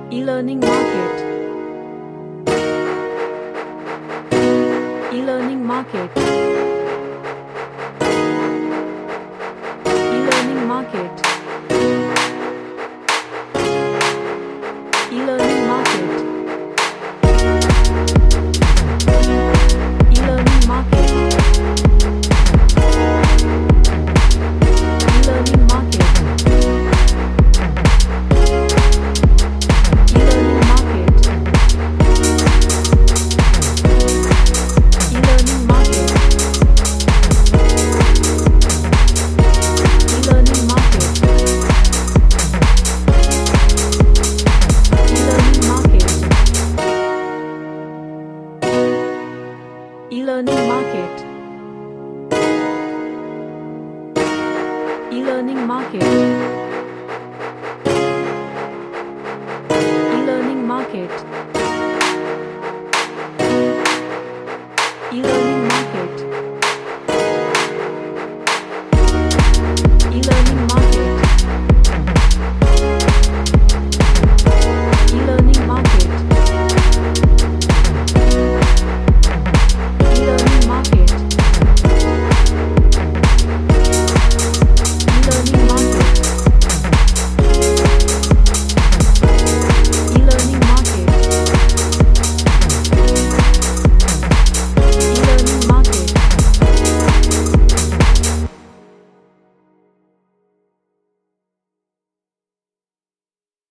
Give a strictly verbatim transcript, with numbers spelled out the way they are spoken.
E-learning market. E-learning market. E-learning market. E-learning market. E-learning market. E-learning market. E-learning market. E-learning market. E-learning market. E-learning market. E-learning market. E-learning market. E-learning market.